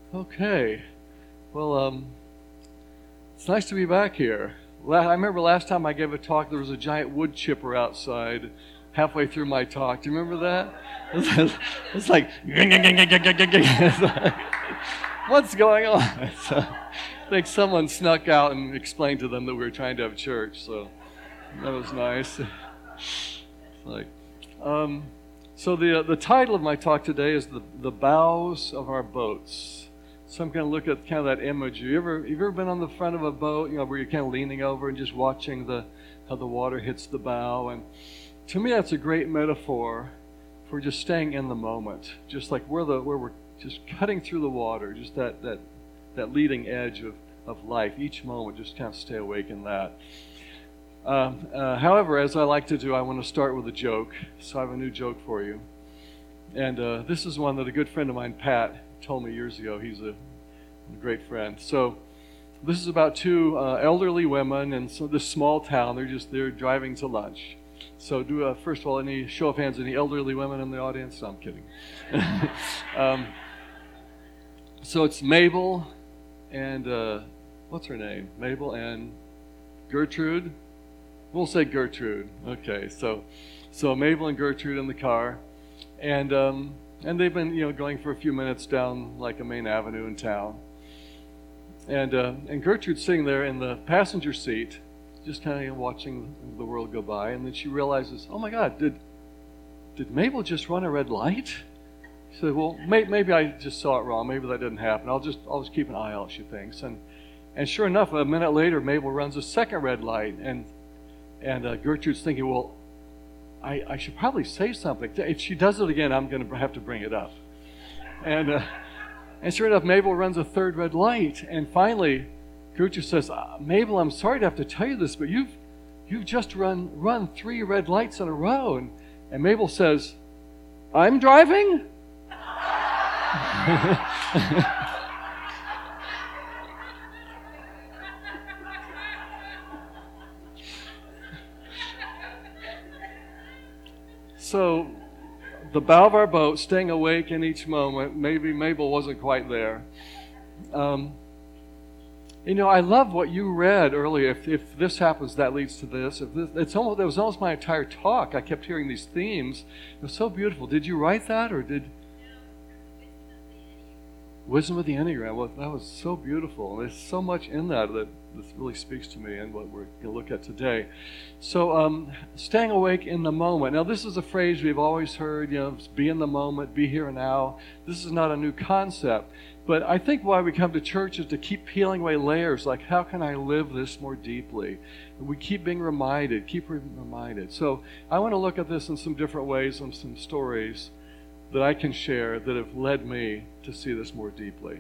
Okay. Well, it's nice to be back here. I remember last time I gave a talk, there was a giant wood chipper outside halfway through my talk. Do you remember that? It's like, what's going on? So, I think someone snuck out and explained to them that we were trying to have church, so that was nice. Like, so the title of my talk today is the bows of our boats. So I'm going to look at kind of that imagery. You've ever been on the front of a boat, where you're kind of leaning over and just watching how the water hits the bow? And to me, that's a great metaphor for just staying in the moment, just like where we're just cutting through the water, just that leading edge of life. Each moment, just kind of stay awake in that. However, as I like to do, I want to start with a joke. So I have a new joke for you. And this is one that a good friend of mine, Pat, told me years ago. He's a great friend. So this is about two elderly women in this small town. They're driving to lunch. So first of all, any show of hands, any elderly women in the audience? No, I'm kidding. So it's Mabel and what's her name? Mabel and Gertrude. We'll say Gertrude. Okay, so Mabel and Gertrude in the car, and they've been going for a few minutes down like a main avenue in town, and Gertrude's sitting there in the passenger seat, just kind of watching the world go by, and then she realizes, oh my God, did Mabel just run a red light? She said, well, maybe I just saw it wrong. Maybe that didn't happen. I'll just keep an eye out, she thinks, and sure enough, a minute later, Mabel runs a second red light, and Gertrude's thinking, well, I should probably say something. If she does it again, I'm going to have to bring it up. And sure enough, Mabel runs a third red light. And finally, Gertrude says, Mabel, I'm sorry to have to tell you this, but you've just run 3 red lights in a row. And Mabel says, I'm driving? So, the bow of our boat, staying awake in each moment. Maybe Mabel wasn't quite there. I love what you read earlier. If this happens, that leads to this. It was almost my entire talk. I kept hearing these themes. It was so beautiful. Did you write that, or did? Wisdom of the Enneagram. Well, that was so beautiful. There's so much in that really speaks to me and what we're going to look at today. So, staying awake in the moment. Now, this is a phrase we've always heard, be in the moment, be here and now. This is not a new concept. But I think why we come to church is to keep peeling away layers, like how can I live this more deeply? And we keep being reminded. So, I want to look at this in some different ways and some stories that I can share that have led me to see this more deeply.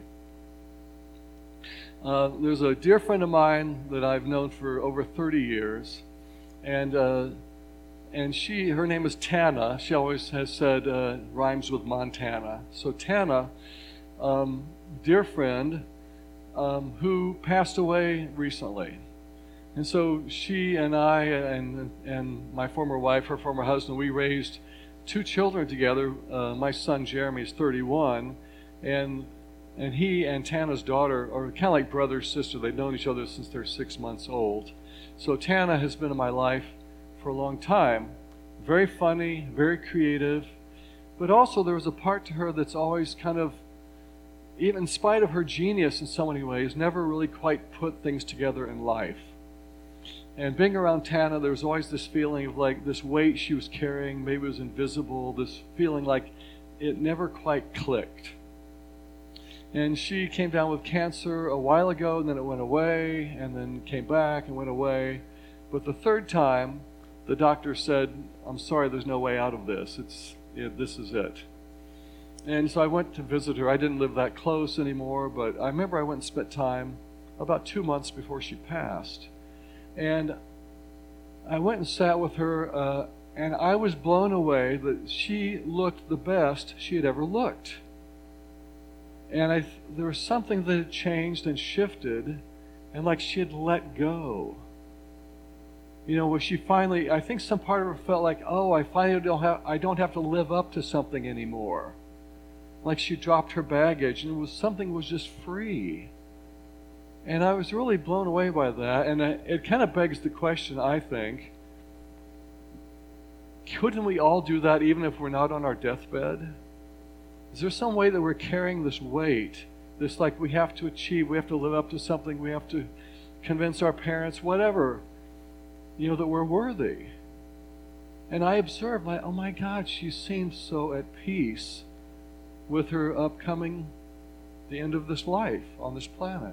There's a dear friend of mine that I've known for over 30 years, and her name is Tana. She always has said rhymes with Montana. So Tana, dear friend, who passed away recently. And so she and I and my former wife, her former husband, we raised 2 children together. My son Jeremy is 31, and he and Tana's daughter are kind of like brother and sister. They've known each other since they're 6 months old. So Tana has been in my life for a long time. Very funny, very creative, but also there was a part to her that's always kind of, even in spite of her genius in so many ways, never really quite put things together in life. And being around Tana, there was always this feeling of like this weight she was carrying, maybe it was invisible, this feeling like it never quite clicked. And she came down with cancer a while ago, and then it went away, and then came back and went away. But the third time, the doctor said, I'm sorry, there's no way out of this. This is it. And so I went to visit her. I didn't live that close anymore, but I remember I went and spent time about 2 months before she passed. And I went and sat with her, and I was blown away that she looked the best she had ever looked. And there was something that had changed and shifted, and like she had let go. Where she finally, I think some part of her felt like, oh, I finally don't have to live up to something anymore. like she dropped her baggage, and something was just free. And I was really blown away by that, and it kind of begs the question, I think, couldn't we all do that even if we're not on our deathbed? Is there some way that we're carrying this weight, this like we have to achieve, we have to live up to something, we have to convince our parents, whatever, that we're worthy? And I observed, like, oh my God, she seems so at peace with her the end of this life on this planet.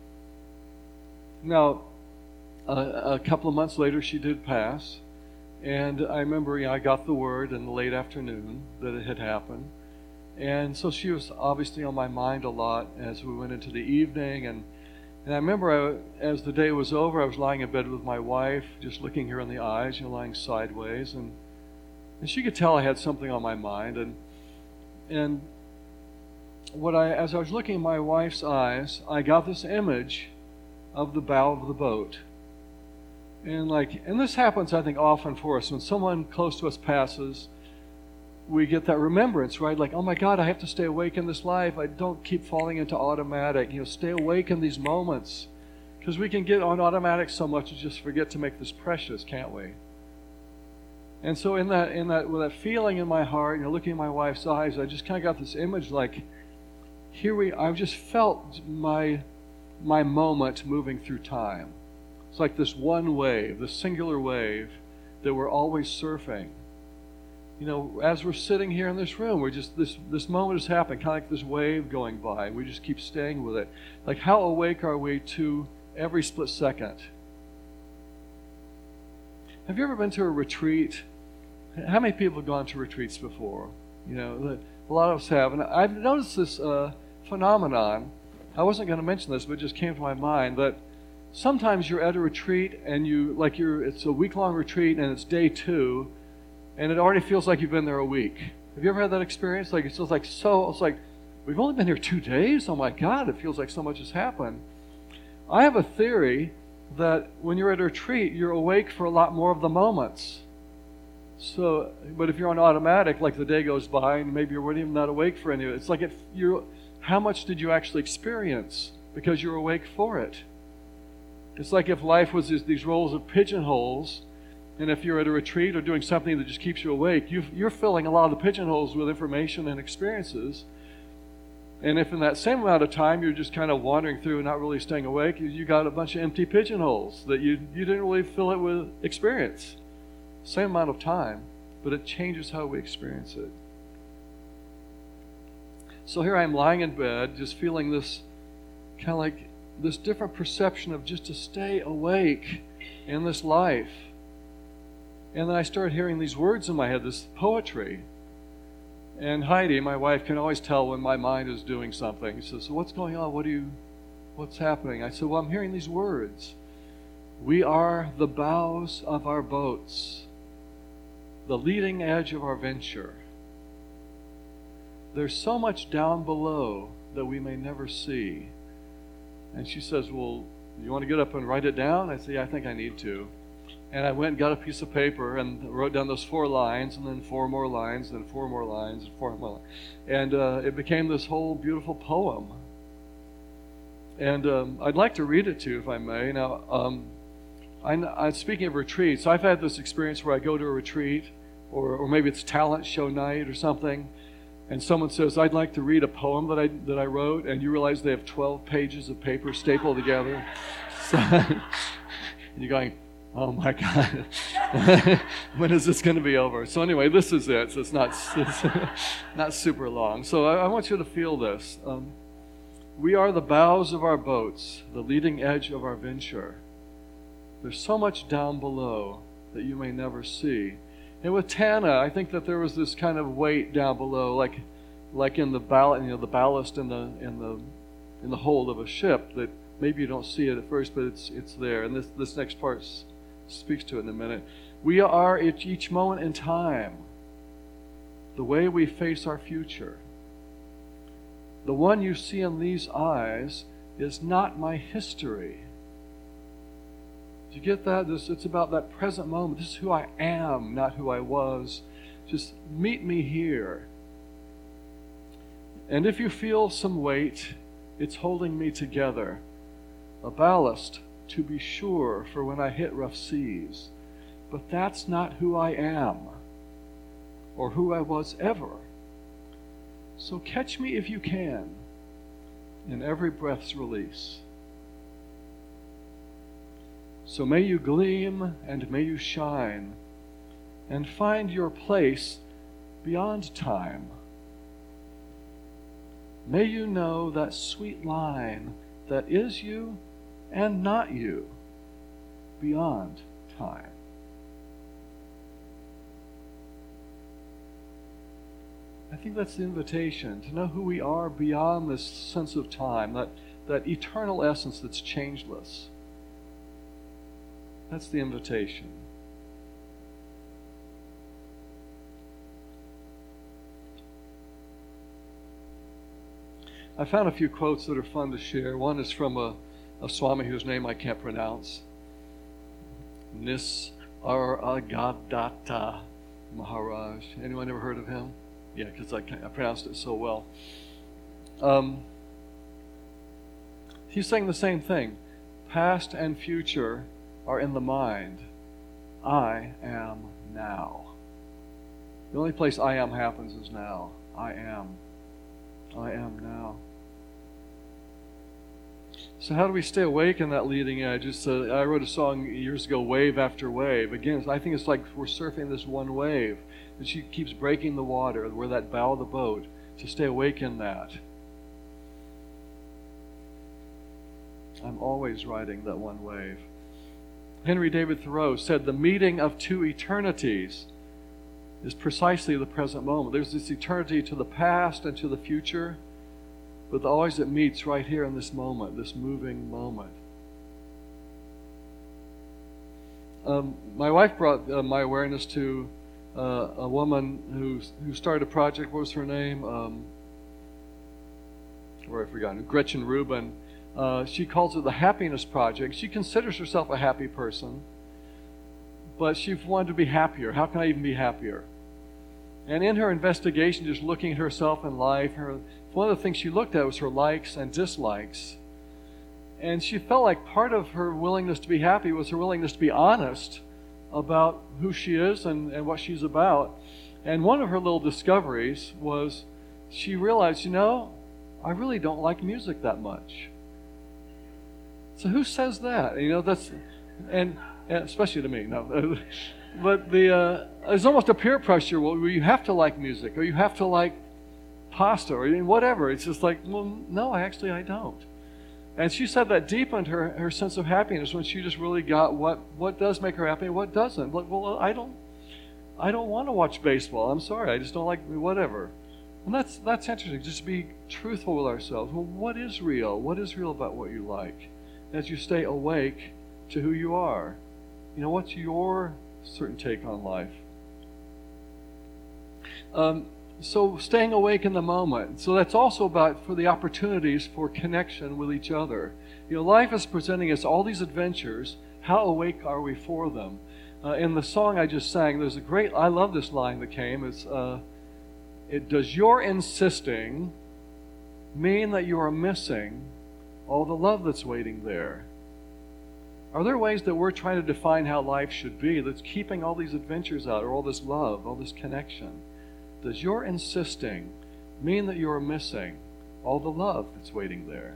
Now, a couple of months later, she did pass, and I remember, I got the word in the late afternoon that it had happened, and so she was obviously on my mind a lot as we went into the evening, and I remember as the day was over, I was lying in bed with my wife, just looking her in the eyes, lying sideways, and she could tell I had something on my mind, and as I was looking in my wife's eyes, I got this image of the bow of the boat. And this happens, I think, often for us. When someone close to us passes, we get that remembrance, right? Like, oh my God, I have to stay awake in this life. I don't keep falling into automatic. Stay awake in these moments. Because we can get on automatic so much and just forget to make this precious, can't we? And so with that feeling in my heart, looking in my wife's eyes, I just kind of got this image like, I've just felt my moment moving through time. It's like this one wave, this singular wave that we're always surfing. As we're sitting here in this room, we're just, this moment is happening, kind of like this wave going by. We just keep staying with it. Like, how awake are we to every split second? Have you ever been to a retreat? How many people have gone to retreats before? A lot of us have. And I've noticed this phenomenon. I wasn't going to mention this, but it just came to my mind that sometimes you're at a retreat and it's a week-long retreat and it's day 2, and it already feels like you've been there a week. Have you ever had that experience? Like, it's like we've only been here 2 days. Oh my God, it feels like so much has happened. I have a theory that when you're at a retreat, you're awake for a lot more of the moments. But if you're on automatic, like the day goes by and maybe you weren't even that awake for any of it, it's like how much did you actually experience because you're awake for it? It's like if life was these rows of pigeonholes, and if you're at a retreat or doing something that just keeps you awake, you're filling a lot of the pigeonholes with information and experiences. And if in that same amount of time you're just kind of wandering through and not really staying awake, you got a bunch of empty pigeonholes that you didn't really fill it with experience. Same amount of time, but it changes how we experience it. So here I am lying in bed, just feeling this kind of like this different perception of just to stay awake in this life. And then I started hearing these words in my head, this poetry. And Heidi, my wife, can always tell when my mind is doing something. She says, so what's going on? What's happening? I said, well, I'm hearing these words. We are the bows of our boats, the leading edge of our venture. There's so much down below that we may never see. And she says, well, you want to get up and write it down? I say, yeah, I think I need to. And I went and got a piece of paper and wrote down those 4 lines, and then 4 more lines, and 4 more lines, and 4 more lines. And it became this whole beautiful poem. And I'd like to read it to you, if I may. Now, I'm speaking of retreats. I've had this experience where I go to a retreat, or maybe it's talent show night or something, and someone says, I'd like to read a poem that I wrote, and you realize they have 12 pages of paper stapled together. So, and you're going, oh my God, when is this going to be over? So anyway, this is it. So it's not super long. So I want you to feel this. We are the bows of our boats, the leading edge of our venture. There's so much down below that you may never see. And with Tana, I think that there was this kind of weight down below, like in the ballast in the hold of a ship that maybe you don't see it at first, but it's there. And this next part speaks to it in a minute. We are at each moment in time, the way we face our future. The one you see in these eyes is not my history. Do you get that? It's about that present moment. This is who I am, not who I was. Just meet me here. And if you feel some weight, it's holding me together, a ballast to be sure for when I hit rough seas. But that's not who I am, or who I was ever. So catch me if you can, in every breath's release. So may you gleam and may you shine, and find your place beyond time. May you know that sweet line that is you and not you beyond time. I think that's the invitation, to know who we are beyond this sense of time, that eternal essence that's changeless. That's the invitation. I found a few quotes that are fun to share. One is from a Swami whose name I can't pronounce. Nisargadatta Maharaj. Anyone ever heard of him? Yeah, because I pronounced it so well. He's saying the same thing. Past and future are in the mind. I am now. The only place I am happens is now. I am now. So how do we stay awake in that leading edge? I wrote a song years ago, Wave After Wave. Again, I think it's like we're surfing this one wave, and she keeps breaking the water. We're that bow of the boat, to stay awake in that. I'm always riding that one wave. Henry David Thoreau said, the meeting of two eternities is precisely the present moment. There's this eternity to the past and to the future, but always it meets right here in this moment, this moving moment. My wife brought my awareness to a woman who started a project. What was her name? I've forgotten. Gretchen Rubin. She calls it the Happiness Project. She considers herself a happy person, but she wanted to be happier. How can I even be happier? And in her investigation, just looking at herself in life, one of the things she looked at was her likes and dislikes. And she felt like part of her willingness to be happy was her willingness to be honest about who she is and what she's about. And one of her little discoveries was she realized, I really don't like music that much. So who says that? That's, and especially to me, no. But there's almost a peer pressure where you have to like music, or you have to like pasta, or whatever. It's just like, well, no, I don't. And she said that deepened her sense of happiness when she just really got what does make her happy and what doesn't. Like, well, I don't want to watch baseball. I'm sorry, I just don't like whatever. And that's interesting. Just be truthful with ourselves. Well, what is real? What is real about what you like? As you stay awake to who you are, what's your certain take on life? So staying awake in the moment. So that's also about for the opportunities for connection with each other. Life is presenting us all these adventures. How awake are we for them? In the song I just sang, there's I love this line that came. Does your insisting mean that you are missing all the love that's waiting there? Are there ways that we're trying to define how life should be that's keeping all these adventures out, or all this love, all this connection? Does your insisting mean that you're missing all the love that's waiting there?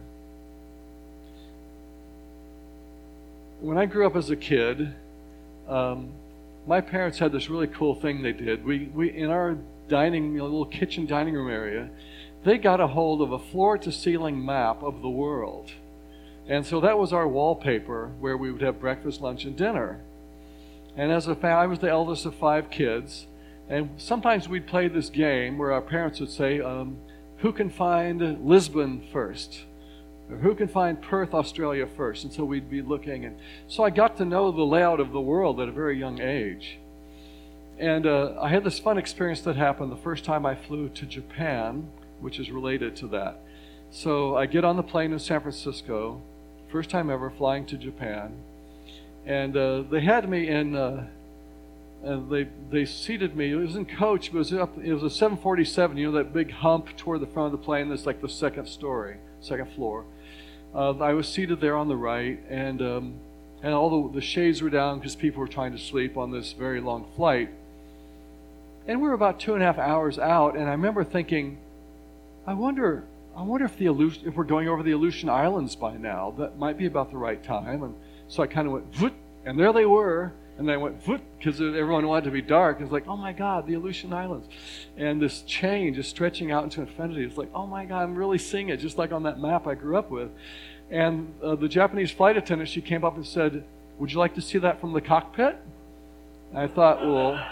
When I grew up as a kid, my parents had this really cool thing they did. We in our little kitchen dining room area, they got a hold of a floor-to-ceiling map of the world. And so that was our wallpaper where we would have breakfast, lunch, and dinner. And as a family, I was the eldest of 5 kids. And sometimes we'd play this game where our parents would say, who can find Lisbon first? Or who can find Perth, Australia first? And so we'd be looking. And so I got to know the layout of the world at a very young age. And I had this fun experience that happened the first time I flew to Japan, which is related to that. So I get on the plane in San Francisco, first time ever flying to Japan. And they had me in they seated me. It was in coach, but it was a 747. You know that big hump toward the front of the plane that's like the second floor. I was seated there on the right, and all the shades were down because people were trying to sleep on this very long flight. And we were about 2.5 hours out, and I remember thinking, I wonder if we're going over the Aleutian Islands by now. That might be about the right time. And so I kind of went, voot, and there they were. And then I went, voot, because everyone wanted to be dark. It's like, oh my God, the Aleutian Islands. And this chain just stretching out into infinity. It's like, oh my God, I'm really seeing it, just like on that map I grew up with. And the Japanese flight attendant, she came up and said, would you like to see that from the cockpit? And I thought, well,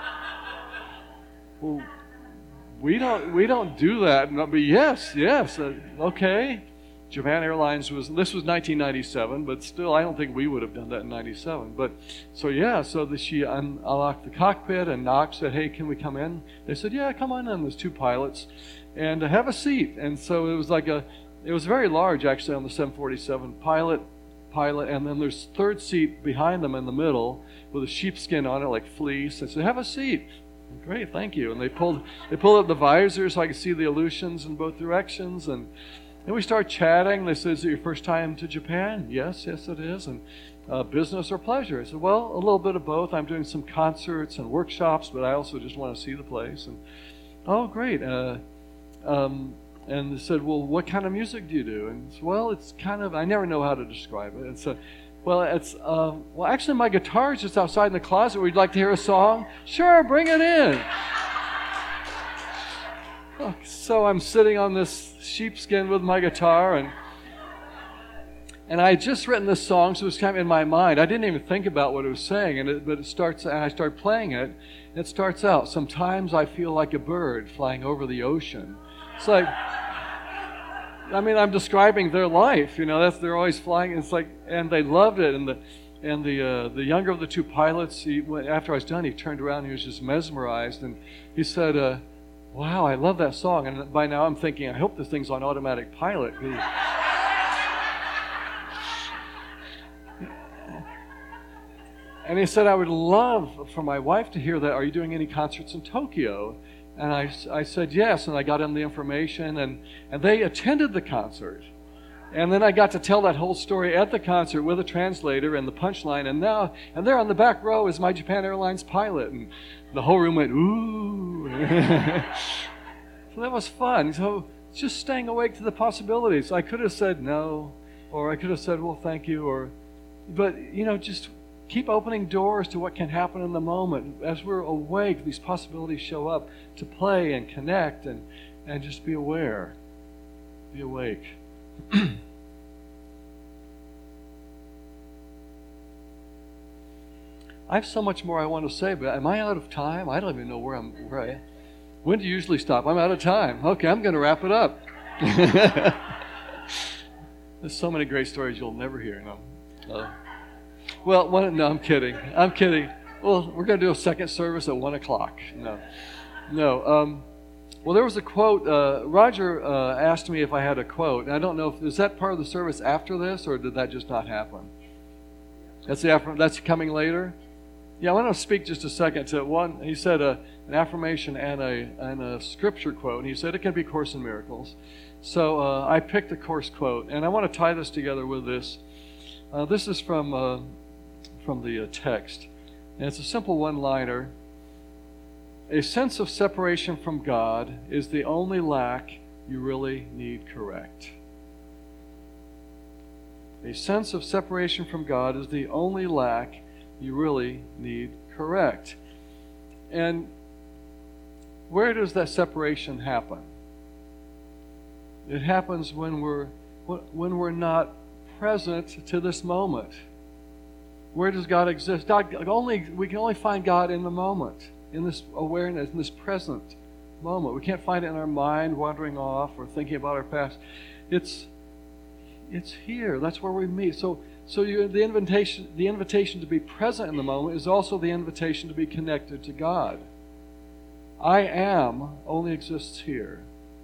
we don't do that. But yes, okay. Japan Airlines this was 1997, but still I don't think we would have done that in 97. But so she unlocked the cockpit, and Knox said, hey, can we come in? They said, yeah, come on in. There's 2 pilots, and have a seat. And so it was very large actually on the 747, pilot, and then there's 3rd seat behind them in the middle with a sheepskin on it like fleece. And said, have a seat. Great, thank you. And they pulled up the visor so I could see the Aleutians in both directions. And then we started chatting. They said, is it your first time to Japan? Yes, it is. And business or pleasure? I said, well, a little bit of both. I'm doing some concerts and workshops, but I also just want to see the place. And oh, great. And they said, well, what kind of music do you do? And I said, well, it's kind of, I never know how to describe it. And so, actually my guitar is just outside in the closet. Would you like to hear a song? Sure, bring it in. So I'm sitting on this sheepskin with my guitar, and I had just written this song, so it was kind of in my mind. I didn't even think about what it was saying, but it starts, and I started playing it, and it starts out, sometimes I feel like a bird flying over the ocean. It's like, I mean, I'm describing their life, they're always flying. It's like, and they loved it. And the younger of the 2 pilots, after I was done, he turned around. He was just mesmerized, and he said, "Wow, I love that song." And by now, I'm thinking, I hope this thing's on automatic pilot. And he said, "I would love for my wife to hear that. Are you doing any concerts in Tokyo?" And I said yes, and I got them the information, and they attended the concert. And then I got to tell that whole story at the concert with a translator and the punchline, and there on the back row is my Japan Airlines pilot. And the whole room went, ooh. So that was fun. So just staying awake to the possibilities. I could have said no, or I could have said, well, thank you, but just keep opening doors to what can happen in the moment. As we're awake, these possibilities show up to play and connect and just be aware. Be awake. I have so much more I want to say, but am I out of time? I don't even know where I am. When do you usually stop? I'm out of time. Okay, I'm going to wrap it up. There's so many great stories you'll never hear. No, I'm kidding. Well, we're going to do a second service at 1 o'clock. No. Well, there was a quote. Roger asked me if I had a quote. And I don't know is that part of the service after this, or did that just not happen? That's coming later. Yeah, I want to speak just a second to one. He said an affirmation and a scripture quote. And he said it can be Course in Miracles. So I picked the Course quote, and I want to tie this together with this. This is from the text, and it's a simple one-liner. A sense of separation from God is the only lack you really need correct. A sense of separation from God is the only lack you really need correct. And where does that separation happen? It happens when we're not present to this moment. Where does God exist? We can only find God in the moment, in this awareness, in this present moment. We can't find it in our mind, wandering off or thinking about our past. It's here. That's where we meet. So the invitation to be present in the moment is also the invitation to be connected to God. I am only exists here.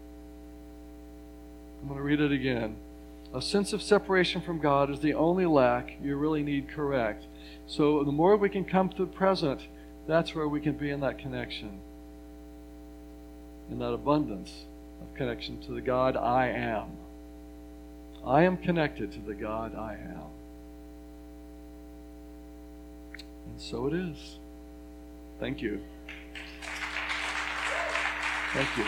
I'm going to read it again. A sense of separation from God is the only lack you really need correct. So the more we can come to the present, That's where we can be in that connection, in that abundance of connection to the God I am. I am connected to the God I am. And so it is. Thank you. Thank you.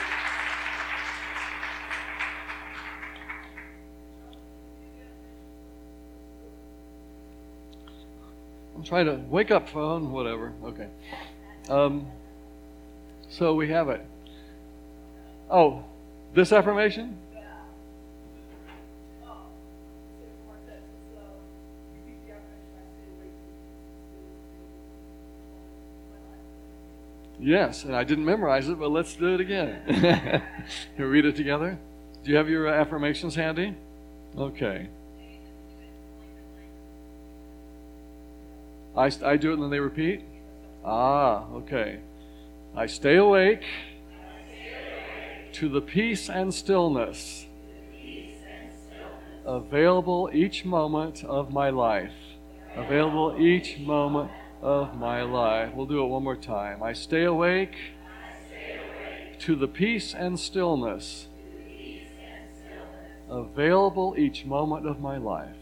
I'm trying to wake up, phone, whatever. Okay. So we have it. Oh, this affirmation? Yes, and I didn't memorize it, but let's do it again. Can we read it together? Do you have your affirmations handy? Okay. I do it and then they repeat? Ah, okay. I stay awake to the peace and stillness available each moment of my life. Available each moment of my life. We'll do it one more time. I stay awake to the peace and stillness available each moment of my life.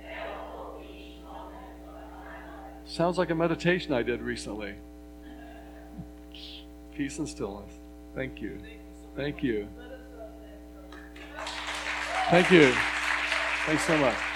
Sounds like a meditation I did recently. Peace and stillness. Thank you. Thank you. Thank you. Thanks so much.